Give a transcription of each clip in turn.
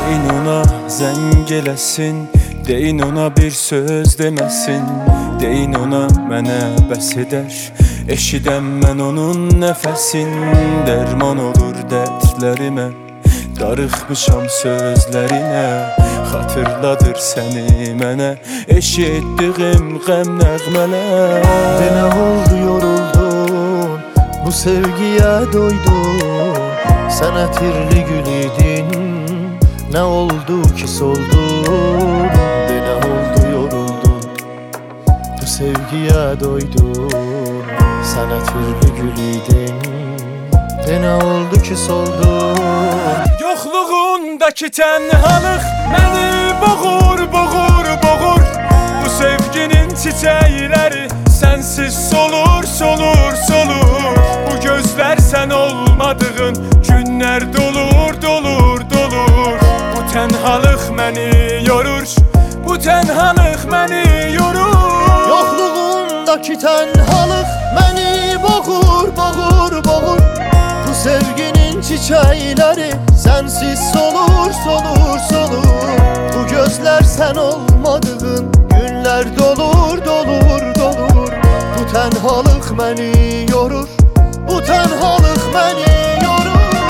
Deyin ona zəng eləsin, deyin ona bir söz deməsin, deyin ona mənə bəs edər, eşidəm mən onun nəfəsin. Dərman olur dərdlərimə, darıxmışam sözlərinə, xatırladır səni mənə eşitdiyim qəm nəğmələr. Nə oldu yoruldun, bu sevgiyə doydun, sən ətirli gül idin, nə oldu ki soldun? Nə oldu yoruldun, bu sevgiyə doydun, sən ətirli gül idin, nə oldu ki soldun? Yoxluğundakı tənhalıq məni boğur, boğur, boğur. Bu sevginin çiçəkləri sənsiz solur, solur, solur. Bu gözlər sən olmadığın günlər dolur, dolur, dolur. Bu tənhalıq məni yorur, bu tənhalıq məni yorur. Yoxluğundakı tənhalıq məni boğur, boğur, boğur. Bu sevginin çiçəkləri sənsiz solur, solur, solur. Bu gözlər sən olmadığın günlər dolur, dolur, dolur. Bu tənhalıq məni yorur, bu tənhalıq məni yorur.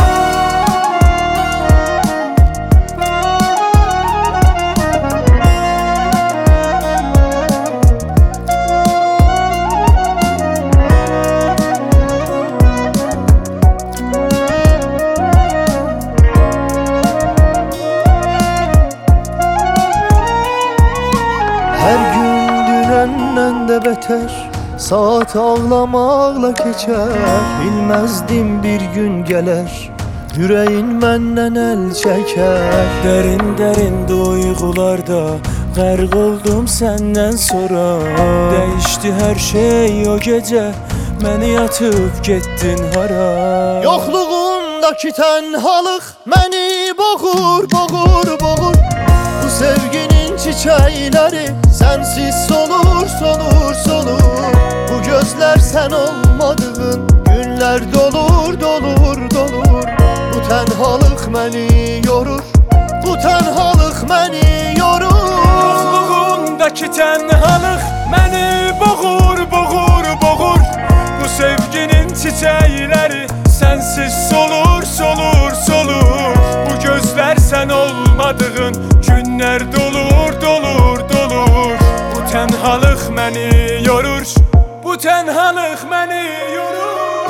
Hər gün dünəndən də betər, saat ağlamaqla keçər. Bilməzdim bir gün gələr, ürəyin məndən əl çəkər. Dərin dərin duyğularda qərq oldum səndən sonra. Dəyişdi hər şey o gecə, məni yatıb getdin hara. Yoxluğundakı tənhalıq məni boğur, boğur, boğur. Bu sevginin çiçəkləri sənsiz solur, solur, solur. Bu gözlər sən olmadığın günlər dolur, dolur, dolur. Bu tənhalıq məni yorur, bu tənhalıq məni yorur. Yoxluğundakı tənhalıq məni boğur, boğur, boğur. Bu sevginin çiçəkləri sənsiz solur, solur, solur. Bu gözlər sən olmadığın günlər dolur, dolur, dolur. Bu tənhalıq məni yorur, bu tənhalıq məni yorur.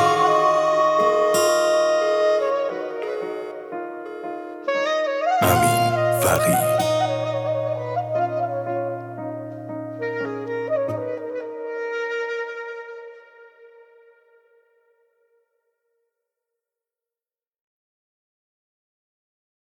Amin Fəqi